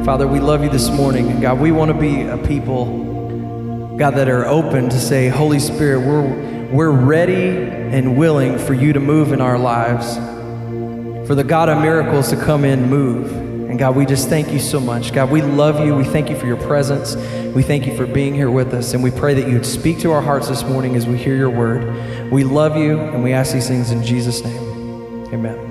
Father, we love you this morning. And God, we want to be a people, God, that are open to say, Holy Spirit, we're ready and willing for you to move in our lives, for the God of miracles to come in and move. And God, we just thank you so much. God, we love you. We thank you for your presence. We thank you for being here with us. And we pray that you would speak to our hearts this morning as we hear your word. We love you, and we ask these things in Jesus' name. Amen.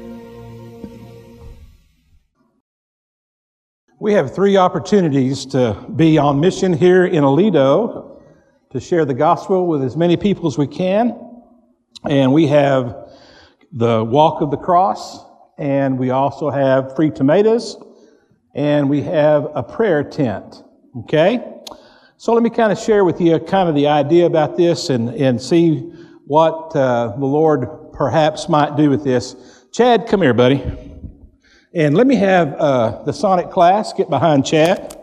We have 3 opportunities to be on mission here in Aledo to share the gospel with as many people as we can. And we have the Walk of the Cross, and we also have free tomatoes, and we have a prayer tent. Okay? So let me kind of share with you kind of the idea about this and see what the Lord perhaps might do with this. Chad, come here, buddy. And let me have the Sonic class get behind Chad.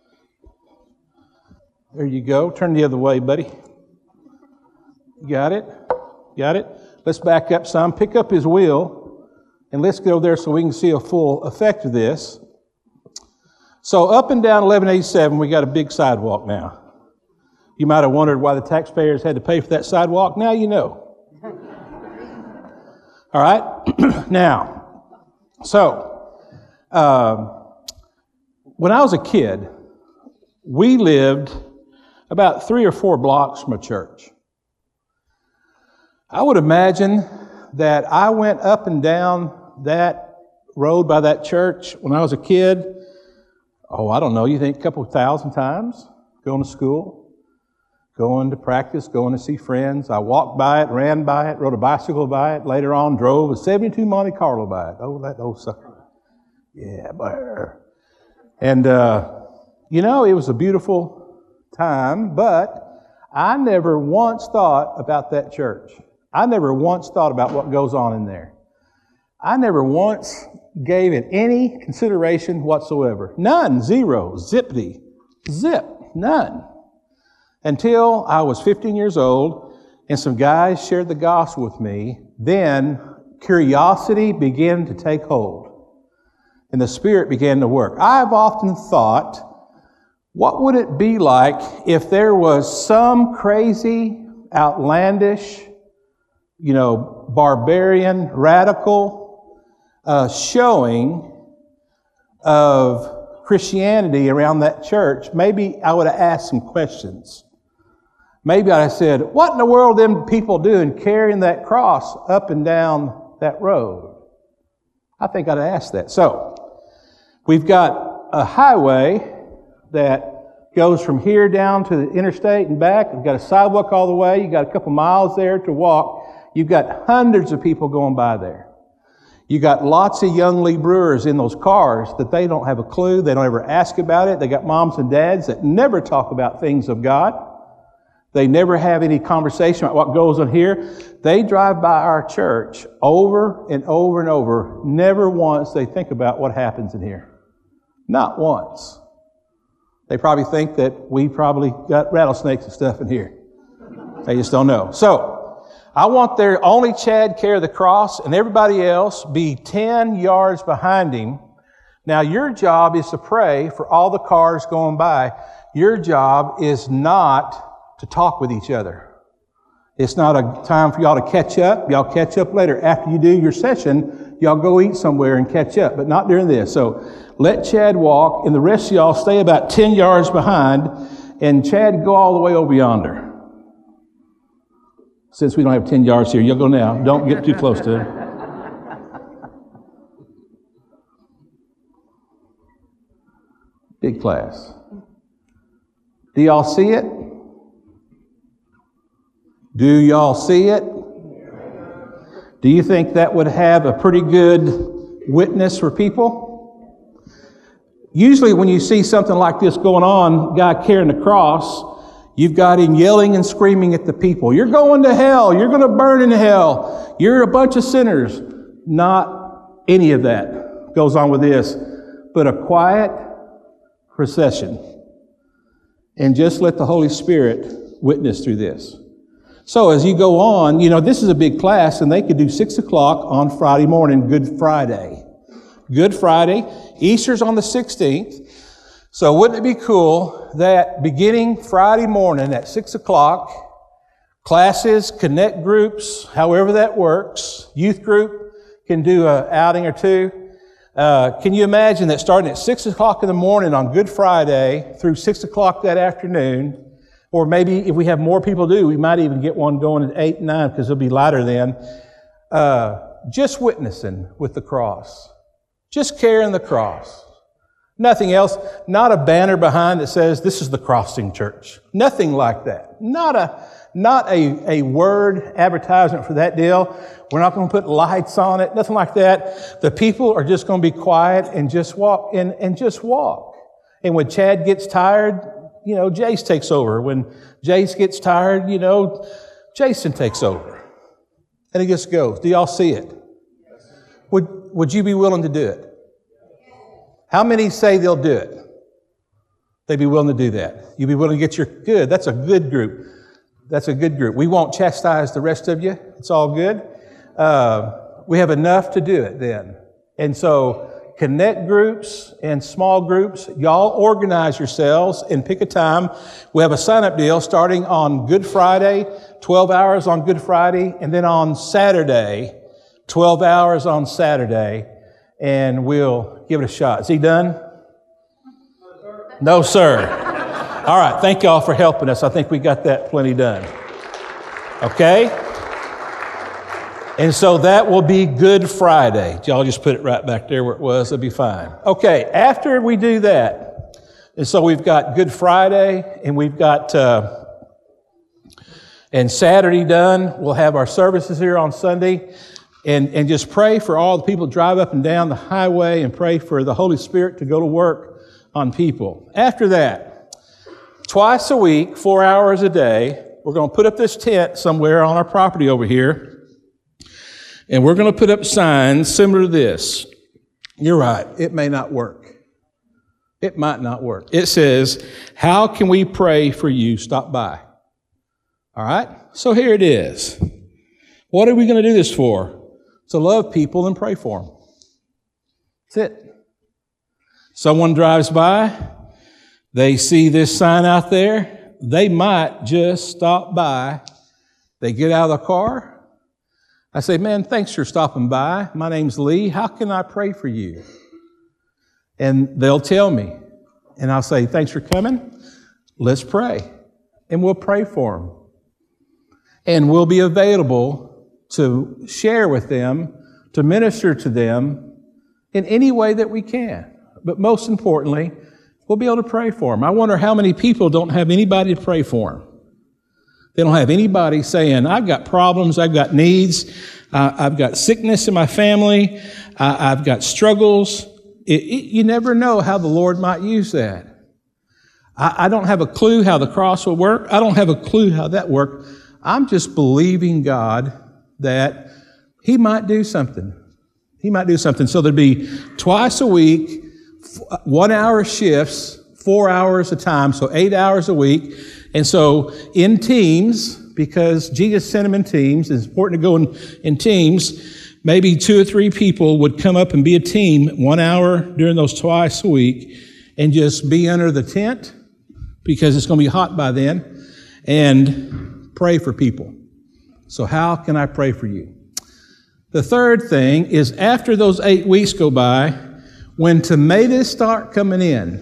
There you go. Turn the other way, buddy. Got it? Got it? Let's back up some. Pick up his wheel, and let's go there so we can see a full effect of this. So up and down 1187, we got a big sidewalk now. You might have wondered why the taxpayers had to pay for that sidewalk. Now you know. All right? Now, so when I was a kid, we lived about 3 or 4 blocks from a church. I would imagine that I went up and down that road by that church when I was a kid. Oh, I don't know, you think a couple 1,000 times? Going to school, going to practice, going to see friends. I walked by it, ran by it, rode a bicycle by it, later on drove a 72 Monte Carlo by it. Oh, that old sucker. Yeah, brr. And, it was a beautiful time, but I never once thought about that church. I never once thought about what goes on in there. I never once gave it any consideration whatsoever. None, zero, zippity, zip, none. Until I was 15 years old and some guys shared the gospel with me, then curiosity began to take hold. And the Spirit began to work. I've often thought, what would it be like if there was some crazy, outlandish, barbarian, radical showing of Christianity around that church? Maybe I would have asked some questions. Maybe I'd have said, what in the world are them people doing carrying that cross up and down that road? I think I'd have asked that. So, we've got a highway that goes from here down to the interstate and back. We've got a sidewalk all the way. You've got a couple miles there to walk. You've got hundreds of people going by there. You've got lots of young Lee Brewers in those cars that they don't have a clue. They don't ever ask about it. They got moms and dads that never talk about things of God. They never have any conversation about what goes on here. They drive by our church over and over and over. Never once they think about what happens in here. Not once. They probably think that we probably got rattlesnakes and stuff in here. They just don't know. So, I want there only Chad carry the cross and everybody else be 10 yards behind him. Now, your job is to pray for all the cars going by. Your job is not to talk with each other. It's not a time for y'all to catch up. Y'all catch up later. After you do your session, y'all go eat somewhere and catch up, but not during this. So let Chad walk, and the rest of y'all stay about 10 yards behind, and Chad go all the way over yonder. Since we don't have 10 yards here, you'll go now. Don't get too close to it. Big class. Do y'all see it? Do y'all see it? Do you think that would have a pretty good witness for people? Usually when you see something like this going on, guy carrying the cross, you've got him yelling and screaming at the people. You're going to hell. You're going to burn in hell. You're a bunch of sinners. Not any of that goes on with this, but a quiet procession. And just let the Holy Spirit witness through this. So as you go on, this is a big class, and they could do 6 o'clock on Friday morning, Good Friday. Good Friday. Easter's on the 16th. So wouldn't it be cool that beginning Friday morning at 6 o'clock, classes, connect groups, however that works, youth group can do an outing or two. Can you imagine that starting at 6 o'clock in the morning on Good Friday through 6 o'clock that afternoon, or maybe if we have more people do, we might even get one going at 8 and 9 because it'll be lighter then. Just witnessing with the cross. Just carrying the cross. Nothing else. Not a banner behind that says, this is the Crossing Church. Nothing like that. Not a word advertisement for that deal. We're not going to put lights on it. Nothing like that. The people are just going to be quiet and just walk and just walk. And when Chad gets tired, Jace takes over. When Jace gets tired, Jason takes over. And it just goes. Do y'all see it? Would you be willing to do it? How many say they'll do it? They'd be willing to do that. You'd be willing to get good. That's a good group. That's a good group. We won't chastise the rest of you. It's all good. We have enough to do it then. And so connect groups and small groups. Y'all organize yourselves and pick a time. We have a sign-up deal starting on Good Friday, 12 hours on Good Friday, and then on Saturday, 12 hours on Saturday, and we'll give it a shot. Is he done? No, sir. All right. Thank y'all for helping us. I think we got that plenty done. Okay? And so that will be Good Friday. Y'all just put it right back there where it was. It'll be fine. Okay. After we do that, and so we've got Good Friday, and we've got and Saturday done. We'll have our services here on Sunday. And just pray for all the people who drive up and down the highway and pray for the Holy Spirit to go to work on people. After that, twice a week, 4 hours a day, we're going to put up this tent somewhere on our property over here. And we're going to put up signs similar to this. You're right. It may not work. It might not work. It says, how can we pray for you? Stop by. All right. So here it is. What are we going to do this for? To love people and pray for them. That's it. Someone drives by, they see this sign out there, they might just stop by. They get out of the car. I say, man, thanks for stopping by. My name's Lee. How can I pray for you? And they'll tell me. And I'll say, thanks for coming. Let's pray. And we'll pray for them. And we'll be available to share with them, to minister to them in any way that we can. But most importantly, we'll be able to pray for them. I wonder how many people don't have anybody to pray for them. They don't have anybody saying, I've got problems, I've got needs, I've got sickness in my family, I've got struggles. You never know how the Lord might use that. I don't have a clue how the cross will work. I don't have a clue how that worked. I'm just believing God that He might do something. He might do something. So there'd be twice a week, 1 hour shifts, 4 hours a time, so 8 hours a week. And so in teams, because Jesus sent them in teams, it's important to go in teams, maybe 2 or 3 people would come up and be a team 1 hour during those twice a week and just be under the tent because it's going to be hot by then and pray for people. So how can I pray for you? The third thing is after those 8 weeks go by, when tomatoes start coming in,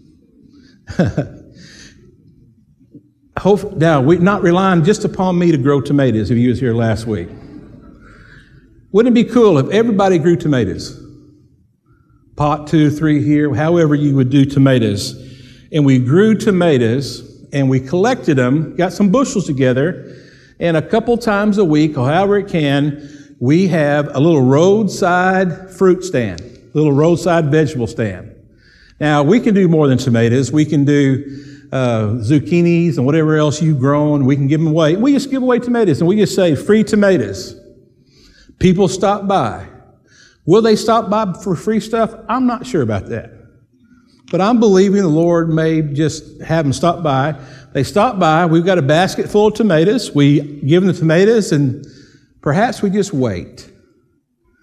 now we're not relying just upon me to grow tomatoes if you was here last week. Wouldn't it be cool if everybody grew tomatoes? Pot 2, 3 here, however you would do tomatoes. And we grew tomatoes and we collected them, got some bushels together, and a couple times a week, or however it can, we have a little roadside fruit stand, a little roadside vegetable stand. Now, we can do more than tomatoes. We can do zucchinis and whatever else you've grown. We can give them away. We just give away tomatoes, and we just say, free tomatoes. People stop by. Will they stop by for free stuff? I'm not sure about that. But I'm believing the Lord may just have them stop by. They stop by. We've got a basket full of tomatoes. We give them the tomatoes, and perhaps we just wait.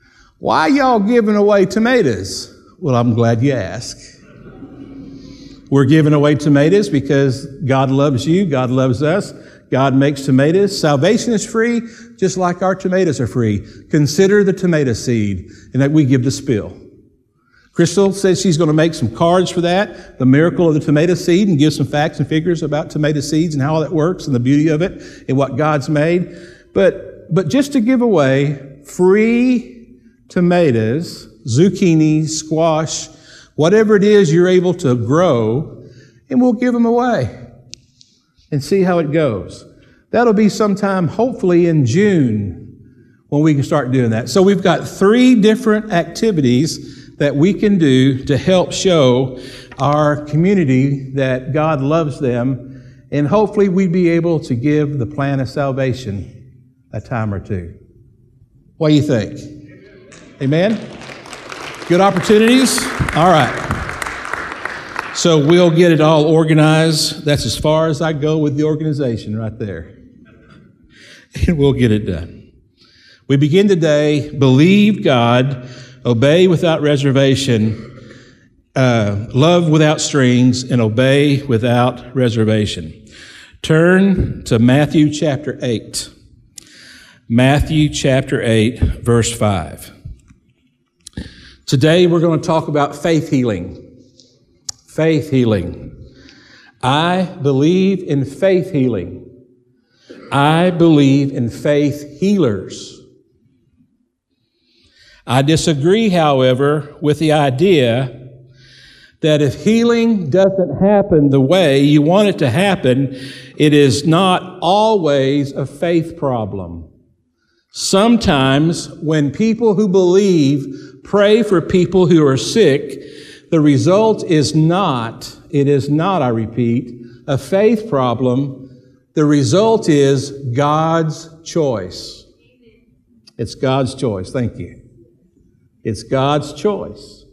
Why y'all giving away tomatoes? Well, I'm glad you asked. We're giving away tomatoes because God loves you, God loves us, God makes tomatoes. Salvation is free, just like our tomatoes are free. Consider the tomato seed, and that we give the spill. Crystal says she's going to make some cards for that, the miracle of the tomato seed, and give some facts and figures about tomato seeds and how that works and the beauty of it and what God's made. But just to give away free tomatoes, zucchini, squash, whatever it is you're able to grow, and we'll give them away and see how it goes. That'll be sometime, hopefully in June, when we can start doing that. So we've got 3 different activities that we can do to help show our community that God loves them, and hopefully we'd be able to give the plan of salvation a time or two. What do you think? Amen? Good opportunities? All right. So we'll get it all organized. That's as far as I go with the organization right there. And we'll get it done. We begin today, believe God, obey without reservation, love without strings, and obey without reservation. Turn to Matthew chapter 8. Matthew chapter 8, verse 5. Today we're going to talk about faith healing. Faith healing. I believe in faith healing. I believe in faith healers. I disagree, however, with the idea that if healing doesn't happen the way you want it to happen, it is not always a faith problem. Sometimes when people who believe pray for people who are sick, the result is not, I repeat, a faith problem. The result is God's choice. It's God's choice. Thank you. It's God's choice.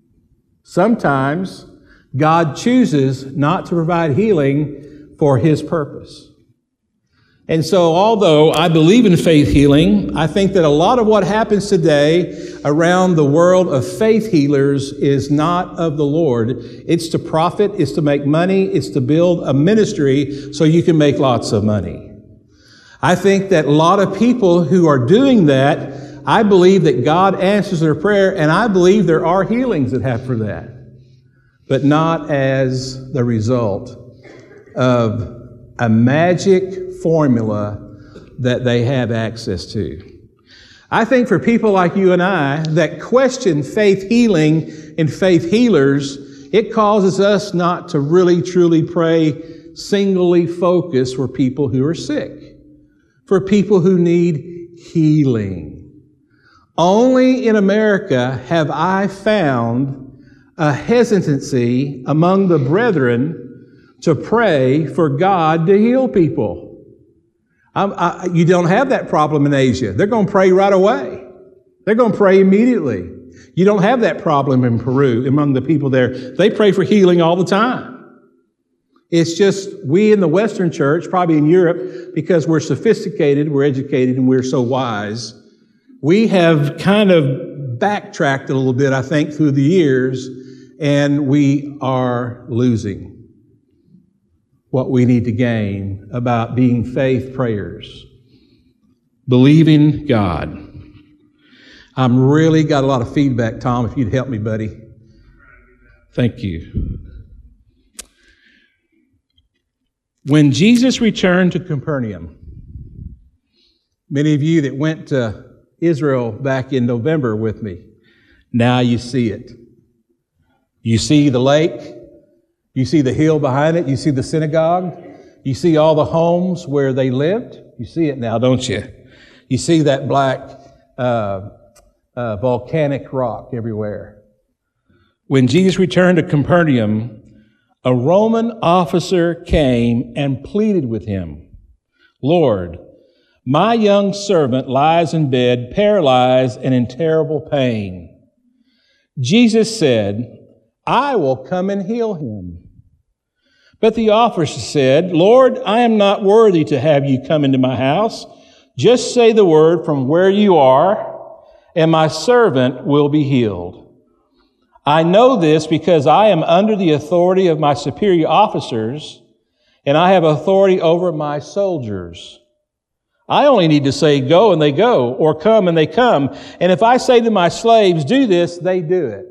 Sometimes God chooses not to provide healing for His purpose. And so although I believe in faith healing, I think that a lot of what happens today around the world of faith healers is not of the Lord. It's to profit, it's to make money, it's to build a ministry so you can make lots of money. I think that a lot of people who are doing that, I believe that God answers their prayer, and I believe there are healings that happen for that, but not as the result of a magic formula that they have access to. I think for people like you and I that question faith healing and faith healers, it causes us not to really truly pray singly focused for people who are sick, for people who need healing. Only in America have I found a hesitancy among the brethren to pray for God to heal people. You don't have that problem in Asia. They're going to pray right away. They're going to pray immediately. You don't have that problem in Peru among the people there. They pray for healing all the time. It's just we in the Western church, probably in Europe, because we're sophisticated, we're educated, and we're so wise, we have kind of backtracked a little bit, I think, through the years, and we are losing what we need to gain about being faith prayers. Believing God. I'm really got a lot of feedback, Tom, if you'd help me, buddy. Thank you. When Jesus returned to Capernaum, many of you that went to Israel back in November with me, now you see it. You see the lake. You see the hill behind it. You see the synagogue. You see all the homes where they lived. You see it now, don't you? You see that black volcanic rock everywhere. When Jesus returned to Capernaum, a Roman officer came and pleaded with him, "Lord, my young servant lies in bed, paralyzed and in terrible pain." Jesus said, "I will come and heal him." But the officer said, "Lord, I am not worthy to have you come into my house. Just say the word from where you are, and my servant will be healed. I know this because I am under the authority of my superior officers, and I have authority over my soldiers. I only need to say, go, and they go, or come, and they come. And if I say to my slaves, do this, they do it.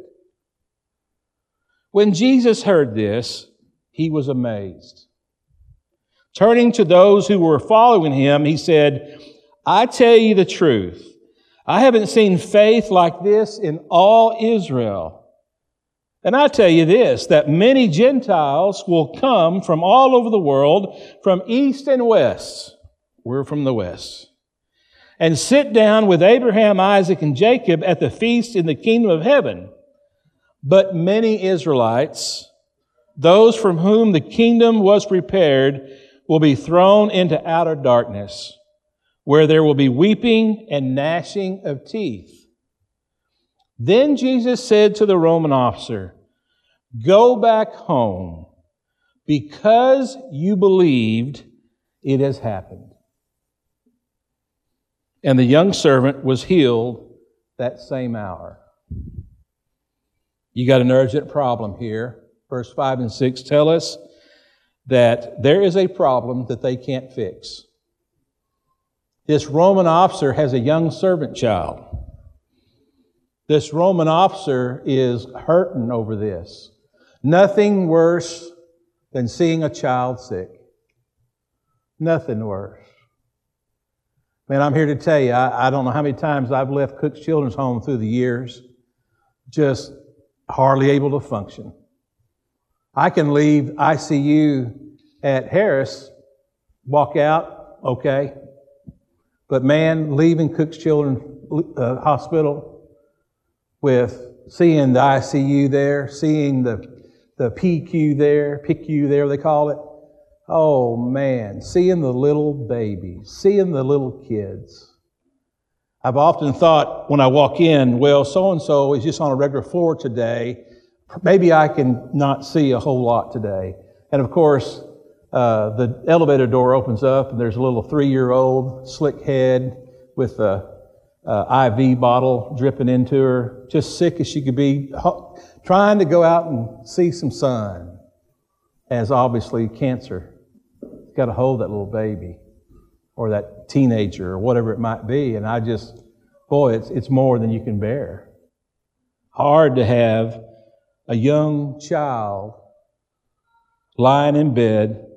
When Jesus heard this, he was amazed. Turning to those who were following him, he said, I tell you the truth. I haven't seen faith like this in all Israel. And I tell you this, that many Gentiles will come from all over the world, from east and west. We're from the west. And sit down with Abraham, Isaac, and Jacob at the feast in the kingdom of heaven. But many Israelites, those from whom the kingdom was prepared, will be thrown into outer darkness, where there will be weeping and gnashing of teeth. Then Jesus said to the Roman officer, go back home. Because you believed, it has happened. And the young servant was healed that same hour. You got an urgent problem here. Verse 5 and 6 tell us that there is a problem that they can't fix. This Roman officer has a young servant child. This Roman officer is hurting over this. Nothing worse than seeing a child sick. Nothing worse. Man, I'm here to tell you, I don't know how many times I've left Cook's Children's Home through the years, just hardly able to function. I can leave ICU at Harris, walk out, okay. But man, leaving Cook's Children's Hospital with seeing the ICU there, seeing the PICU there, they call it. Oh man, seeing the little babies, seeing the little kids. I've often thought when I walk in, well, so-and-so is just on a regular floor today. Maybe I can not see a whole lot today. And of course, the elevator door opens up and there's a little 3-year-old slick head with a IV bottle dripping into her, just sick as she could be, trying to go out and see some sun, as obviously cancer got a hold of that little baby or that teenager or whatever it might be. And I just, boy, it's more than you can bear. Hard to have a young child lying in bed,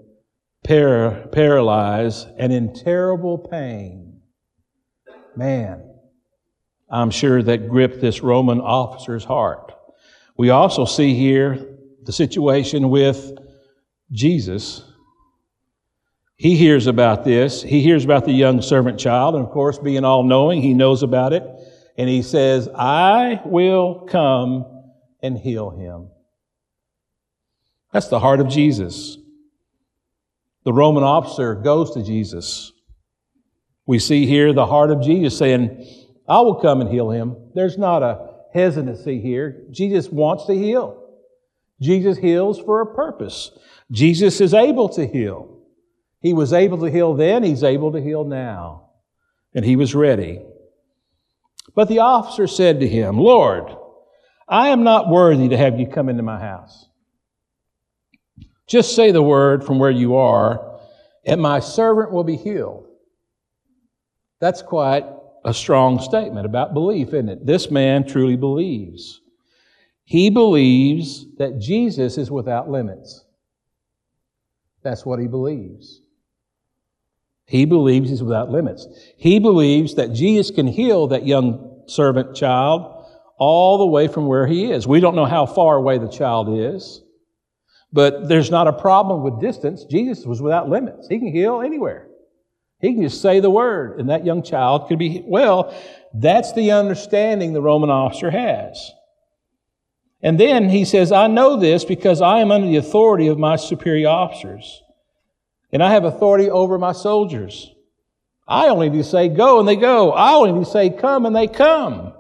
paralyzed and in terrible pain. Man, I'm sure that gripped this Roman officer's heart. We also see here the situation with Jesus. He hears about this. He hears about the young servant child, and of course, being all-knowing, he knows about it. And he says, I will come and heal him. That's the heart of Jesus. The Roman officer goes to Jesus. We see here the heart of Jesus saying, I will come and heal him. There's not a hesitancy here. Jesus wants to heal. Jesus heals for a purpose. Jesus is able to heal. He was able to heal then. He's able to heal now. And he was ready. But the officer said to him, Lord, I am not worthy to have you come into my house. Just say the word from where you are, and my servant will be healed. That's quite a strong statement about belief, isn't it? This man truly believes. He believes that Jesus is without limits. That's what he believes. He believes he's without limits. He believes that Jesus can heal that young servant child all the way from where he is. We don't know how far away the child is, but there's not a problem with distance. Jesus was without limits. He can heal anywhere. He can just say the word, and that young child could be, well, that's the understanding the Roman officer has. And then he says, I know this because I am under the authority of my superior officers, and I have authority over my soldiers. I only need to say go, and they go. I only need to say come, and they come.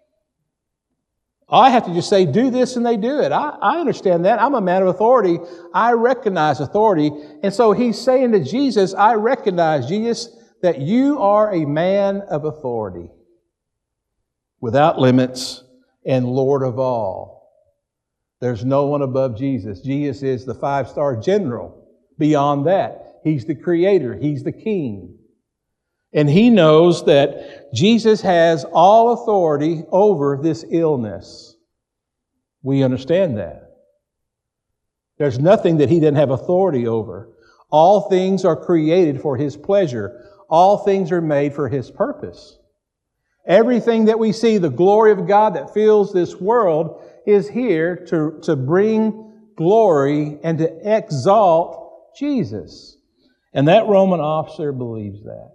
I have to just say do this, and they do it. I understand that. I'm a man of authority. I recognize authority. And so he's saying to Jesus, I recognize, Jesus, that you are a man of authority. without limits, and Lord of all. There's no one above Jesus. Jesus is the 5-star general. Beyond that, He's the creator. He's the king. And He knows that Jesus has all authority over this illness. We understand that. There's nothing that He doesn't have authority over. All things are created for His pleasure. All things are made for His purpose. Everything that we see, the glory of God that fills this world, is here to bring glory and to exalt Jesus. And that Roman officer believes that.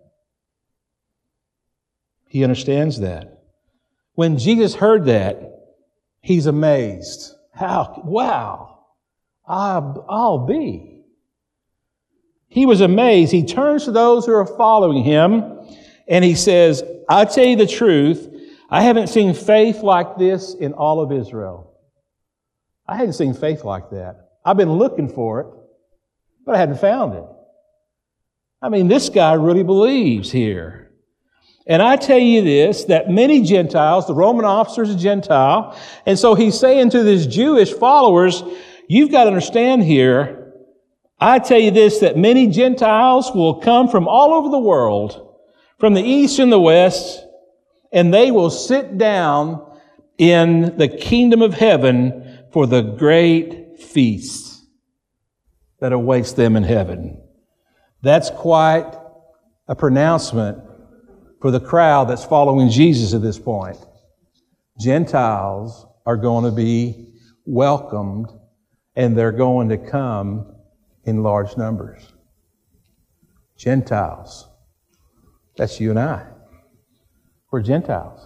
He understands that. When Jesus heard that, he's amazed. How? Wow! I'll be. He was amazed. He turns to those who are following Him and He says, I'll tell you the truth, I haven't seen faith like this in all of Israel. I hadn't seen faith like that. I've been looking for it, but I hadn't found it. I mean, this guy really believes here. And I tell you this, that many Gentiles, the Roman officer is a Gentile, and so he's saying to his Jewish followers, you've got to understand here, I tell you this, that many Gentiles will come from all over the world, from the east and the west, and they will sit down in the kingdom of heaven for the great feast that awaits them in heaven. That's quite a pronouncement for the crowd that's following Jesus at this point. Gentiles are going to be welcomed, and they're going to come in large numbers. Gentiles. That's you and I. We're Gentiles.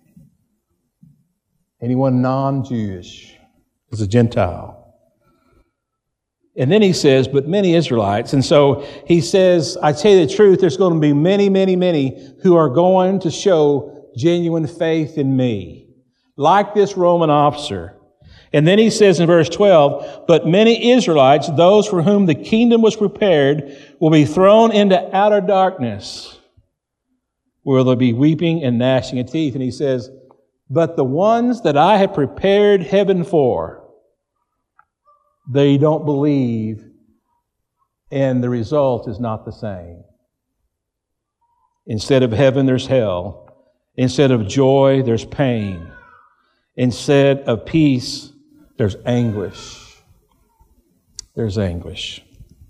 Anyone non-Jewish is a Gentile. And then he says, but many Israelites. And so he says, I tell you the truth, there's going to be many, many, many who are going to show genuine faith in me, like this Roman officer. And then he says in verse 12, but many Israelites, those for whom the kingdom was prepared, will be thrown into outer darkness, where there'll be weeping and gnashing of teeth. And he says, but the ones that I have prepared heaven for, they don't believe, and the result is not the same. Instead of heaven, there's hell. Instead of joy, there's pain. Instead of peace, there's anguish. There's anguish.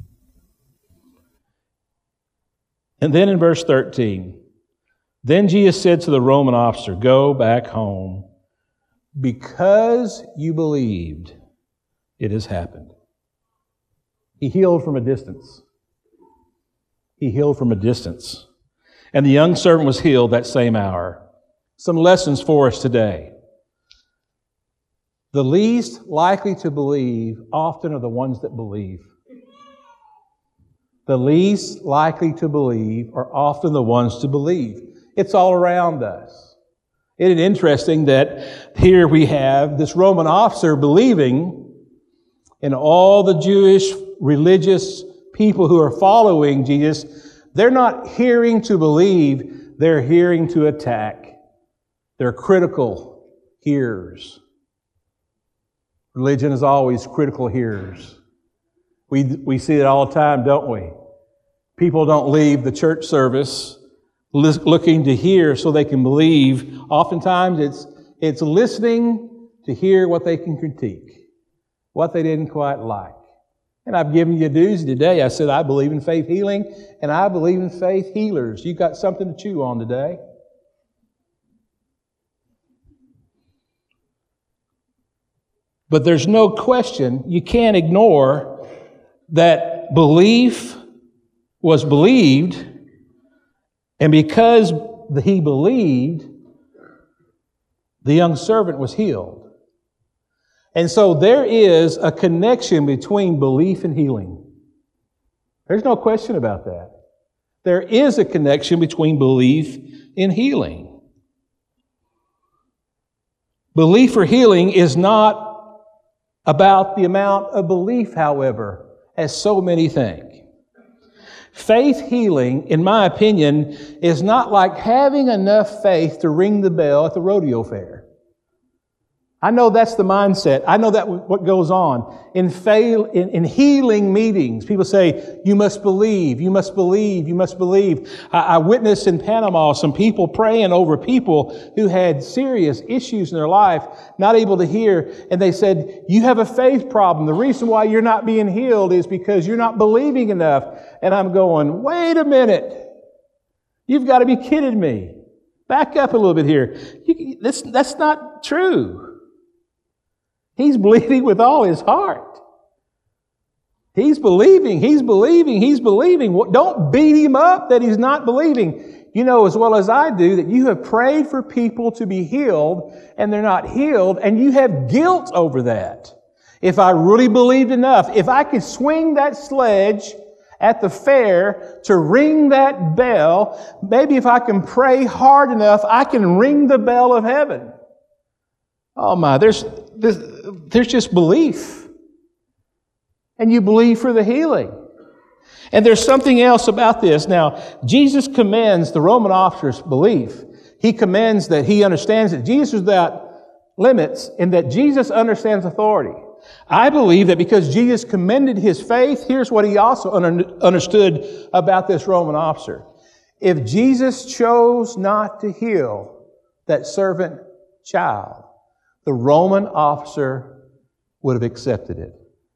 And then in verse 13, then Jesus said to the Roman officer, go back home, because you believed. It has happened. He healed from a distance. He healed from a distance. And the young servant was healed that same hour. Some lessons for us today. The least likely to believe often are the ones that believe. The least likely to believe are often the ones to believe. It's all around us. Isn't it interesting that here we have this Roman officer believing, and all the Jewish religious people who are following Jesus, they're not hearing to believe, they're hearing to attack. They're critical hearers. Religion is always critical hearers. We see it all the time, don't we? People don't leave the church service looking to hear so they can believe. Oftentimes it's listening to hear what they can critique, what they didn't quite like. And I've given you a doozy today. I said I believe in faith healing, and I believe in faith healers. You've got something to chew on today. But there's no question, you can't ignore that belief was believed, and because he believed, the young servant was healed. And so there is a connection between belief and healing. There's no question about that. There is a connection between belief and healing. Belief for healing is not about the amount of belief, however, as so many think. Faith healing, in my opinion, is not like having enough faith to ring the bell at the rodeo fair. I know that's the mindset. I know that what goes on. In healing meetings, people say, you must believe, you must believe, you must believe. I witnessed in Panama some people praying over people who had serious issues in their life, not able to hear, and they said, you have a faith problem. The reason why you're not being healed is because you're not believing enough. And I'm going, wait a minute. You've got to be kidding me. Back up a little bit here. That's not true. He's believing with all his heart. He's believing. Don't beat him up that he's not believing. You know as well as I do that you have prayed for people to be healed and they're not healed, and you have guilt over that. If I really believed enough, if I could swing that sledge at the fair to ring that bell, maybe if I can pray hard enough, I can ring the bell of heaven. Oh my, there's just belief. And you believe for the healing. And there's something else about this. Now, Jesus commends the Roman officer's belief. He commends that he understands that Jesus is without limits and that Jesus understands authority. I believe that because Jesus commended his faith, here's what he also understood about this Roman officer. If Jesus chose not to heal that servant child, the Roman officer would have accepted it.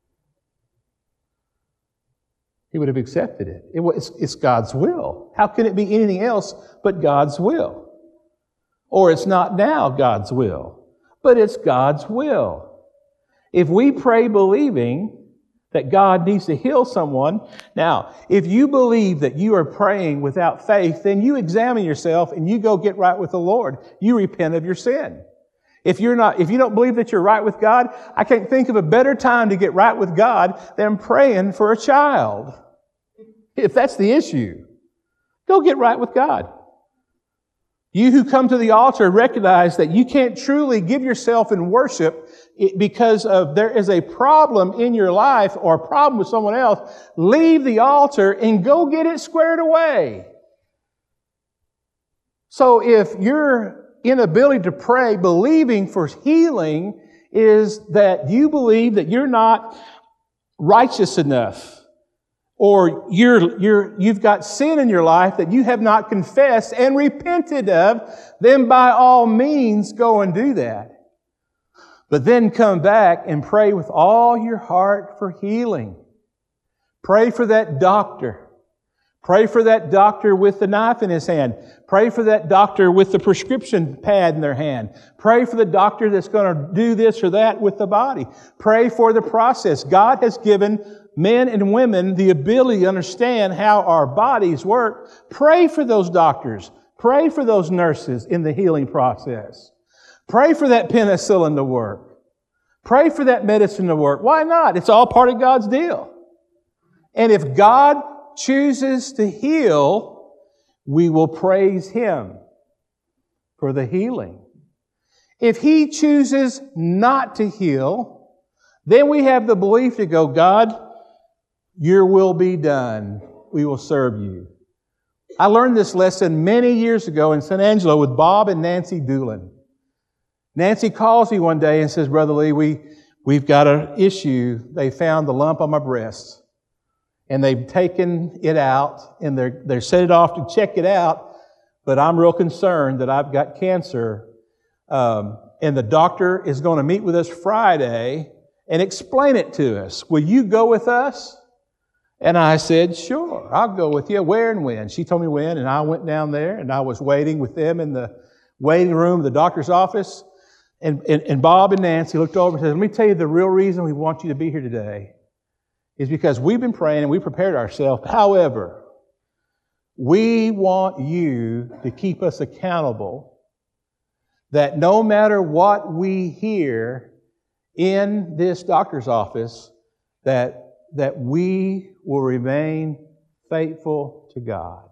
He would have accepted it. It's God's will. How can it be anything else but God's will? Or it's not now God's will, but it's God's will. If we pray believing that God needs to heal someone, now, if you believe that you are praying without faith, then you examine yourself and you go get right with the Lord. You repent of your sin. If you don't believe that you're right with God, I can't think of a better time to get right with God than praying for a child. If that's the issue, go get right with God. You who come to the altar recognize that you can't truly give yourself in worship because there is a problem in your life or a problem with someone else. Leave the altar and go get it squared away. So if your inability to pray, believing for healing, is that you believe that you're not righteous enough, or you've got sin in your life that you have not confessed and repented of, then by all means go and do that. But then come back and pray with all your heart for healing. Pray for that doctor. Pray for that doctor with the knife in his hand. Pray for that doctor with the prescription pad in their hand. Pray for the doctor that's going to do this or that with the body. Pray for the process. God has given men and women the ability to understand how our bodies work. Pray for those doctors. Pray for those nurses in the healing process. Pray for that penicillin to work. Pray for that medicine to work. Why not? It's all part of God's deal. And if God chooses to heal, we will praise Him for the healing. If He chooses not to heal, then we have the belief to go, God, your will be done. We will serve you. I learned this lesson many years ago in San Angelo with Bob and Nancy Doolin. Nancy calls me one day and says, Brother Lee, we've got an issue. They found the lump on my breast. And they've taken it out, and they're set it off to check it out, but I'm real concerned that I've got cancer. And the doctor is going to meet with us Friday and explain it to us. Will you go with us? And I said, sure, I'll go with you. Where and when? She told me when, and I went down there, and I was waiting with them in the waiting room of the doctor's office. And Bob and Nancy looked over and said, let me tell you the real reason we want you to be here today is because we've been praying and we prepared ourselves. However, we want you to keep us accountable that no matter what we hear in this doctor's office, that we will remain faithful to God.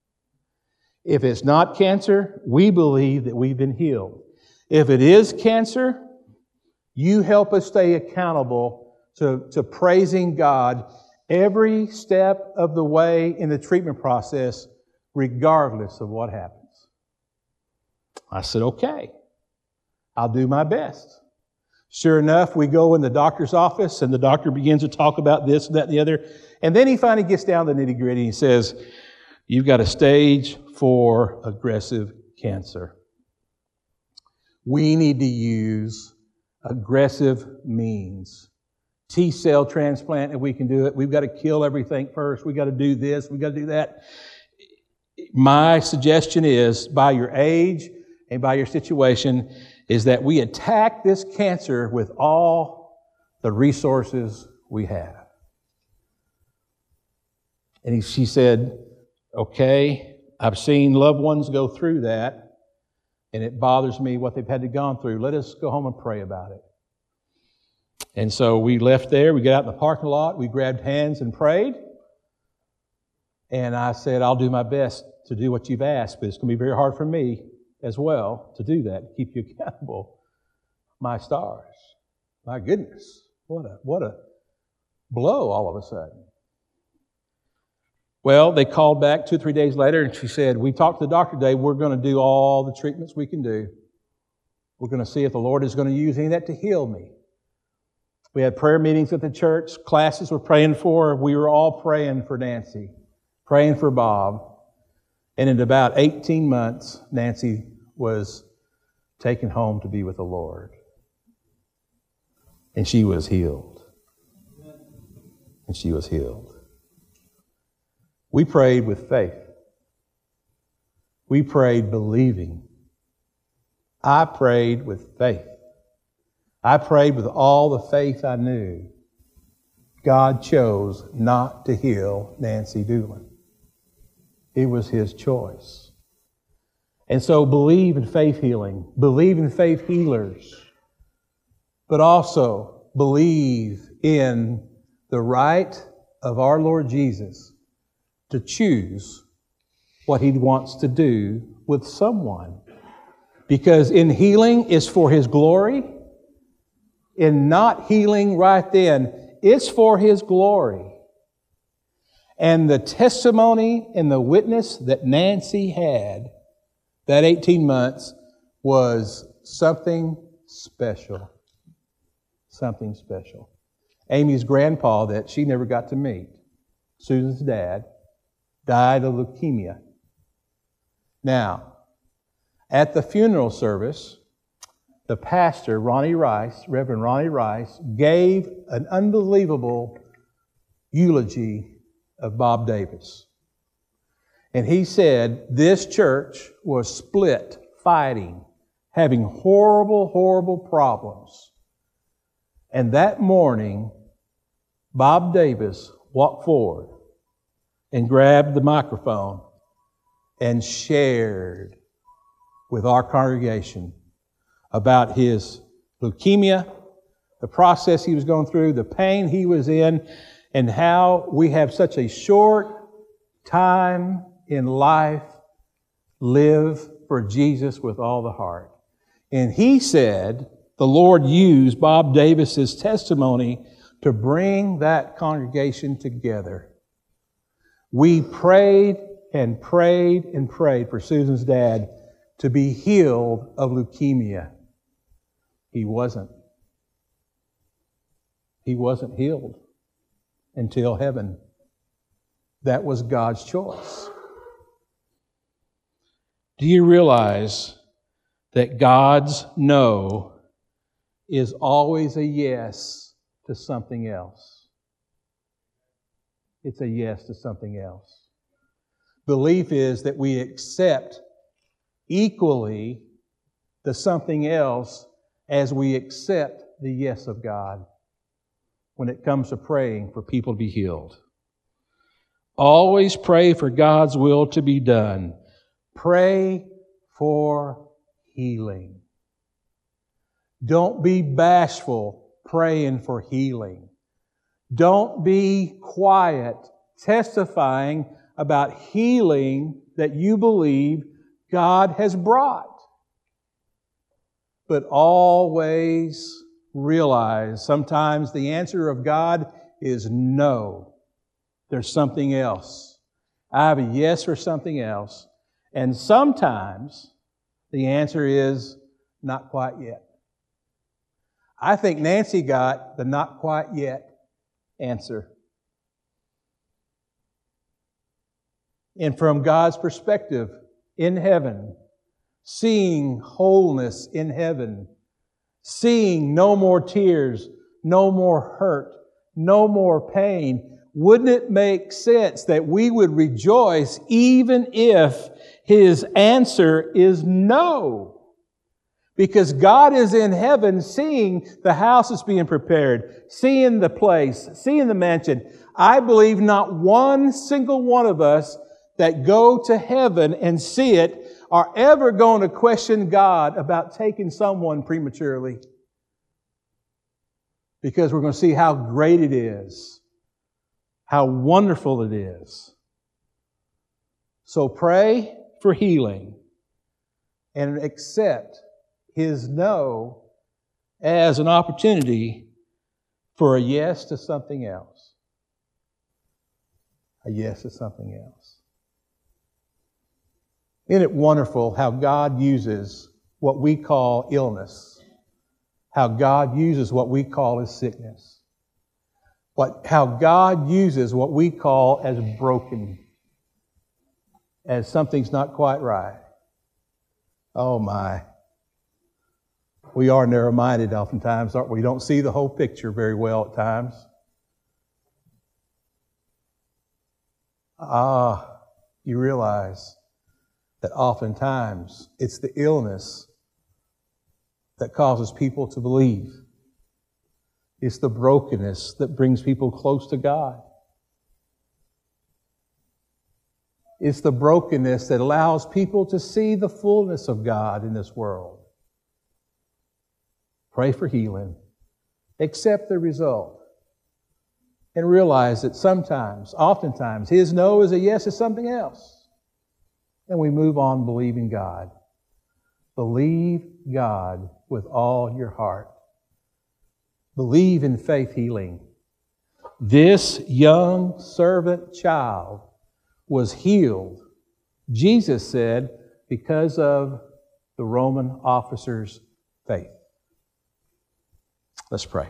If it's not cancer, we believe that we've been healed. If it is cancer, you help us stay accountable to praising God every step of the way in the treatment process, regardless of what happens. I said, okay, I'll do my best. Sure enough, we go in the doctor's office and the doctor begins to talk about this, that, and the other. And then he finally gets down to the nitty-gritty and he says, you've got a stage 4 aggressive cancer. We need to use aggressive means. T-cell transplant, if we can do it. We've got to kill everything first. We've got to do this. We've got to do that. My suggestion is, by your age and by your situation, is that we attack this cancer with all the resources we have. And she said, okay, I've seen loved ones go through that, and it bothers me what they've had to go through. Let us go home and pray about it. And so we left there. We got out in the parking lot. We grabbed hands and prayed. And I said, I'll do my best to do what you've asked, but it's going to be very hard for me as well to do that, to keep you accountable. My stars. My goodness. What a blow all of a sudden. Well, they called back 2 or 3 days later and she said, we talked to the doctor today. We're going to do all the treatments we can do. We're going to see if the Lord is going to use any of that to heal me. We had prayer meetings at the church. Classes we're praying for. We were all praying for Nancy, praying for Bob. And in about 18 months, Nancy was taken home to be with the Lord. And she was healed. And she was healed. We prayed with faith. We prayed believing. I prayed with faith. I prayed with all the faith I knew. God chose not to heal Nancy Doolin. It was His choice. And so believe in faith healing. Believe in faith healers. But also believe in the right of our Lord Jesus to choose what He wants to do with someone. Because in healing is for His glory. In not healing right then, it's for His glory. And the testimony and the witness that Nancy had that 18 months was something special. Something special. Amy's grandpa that she never got to meet, Susan's dad, died of leukemia. Now, at the funeral service, the pastor, Reverend Ronnie Rice, gave an unbelievable eulogy of Bob Davis. And he said this church was split, fighting, having horrible, horrible problems. And that morning, Bob Davis walked forward and grabbed the microphone and shared with our congregation about his leukemia, the process he was going through, the pain he was in, and how we have such a short time in life, live for Jesus with all the heart. And he said the Lord used Bob Davis's testimony to bring that congregation together. We prayed and prayed and prayed for Susan's dad to be healed of leukemia. He wasn't. He wasn't healed until heaven. That was God's choice. Do you realize that God's no is always a yes to something else? It's a yes to something else. Belief is that we accept equally the something else as we accept the yes of God when it comes to praying for people to be healed. Always pray for God's will to be done. Pray for healing. Don't be bashful praying for healing. Don't be quiet testifying about healing that you believe God has brought. But always realize sometimes the answer of God is no. there's something else. I have a yes for something else. And sometimes the answer is not quite yet. I think Nancy got the not quite yet answer. And from God's perspective, in heaven, seeing wholeness in heaven, seeing no more tears, no more hurt, no more pain, wouldn't it make sense that we would rejoice even if His answer is no? Because God is in heaven seeing the house that's being prepared, seeing the place, seeing the mansion. I believe not one single one of us that go to heaven and see it are ever going to question God about taking someone prematurely. Because we're going to see how great it is, how wonderful it is. So pray for healing and accept His no as an opportunity for a yes to something else. A yes to something else. Isn't it wonderful how God uses what we call illness, how God uses what we call as sickness, how God uses what we call as broken, as something's not quite right. Oh my. We are narrow-minded oftentimes, aren't we? We don't see the whole picture very well at times. You realize that oftentimes it's the illness that causes people to believe. It's the brokenness that brings people close to God. It's the brokenness that allows people to see the fullness of God in this world. Pray for healing. Accept the result. And realize that sometimes, oftentimes, His no is a yes to something else. And we move on believing God. Believe God with all your heart. Believe in faith healing. This young servant child was healed, Jesus said, because of the Roman officer's faith. Let's pray.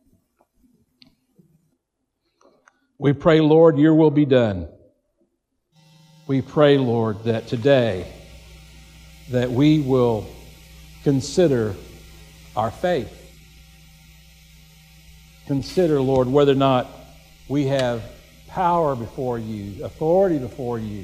We pray, Lord, your will be done. We pray, Lord, that today that we will consider our faith. Consider, Lord, whether or not we have power before you, authority before you,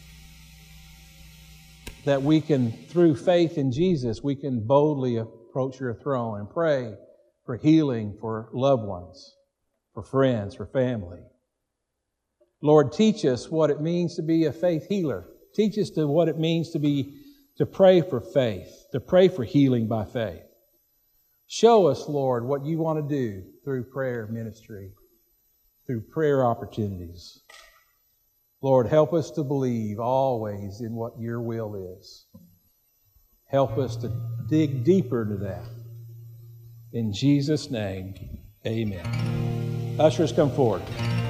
that we can, through faith in Jesus, we can boldly approach your throne and pray for healing for loved ones, for friends, for family. Lord, teach us what it means to be a faith healer. Teach us what it means to pray for faith, to pray for healing by faith. Show us, Lord, what you want to do through prayer ministry, through prayer opportunities. Lord, help us to believe always in what your will is. Help us to dig deeper into that. In Jesus' name, amen. Ushers, come forward.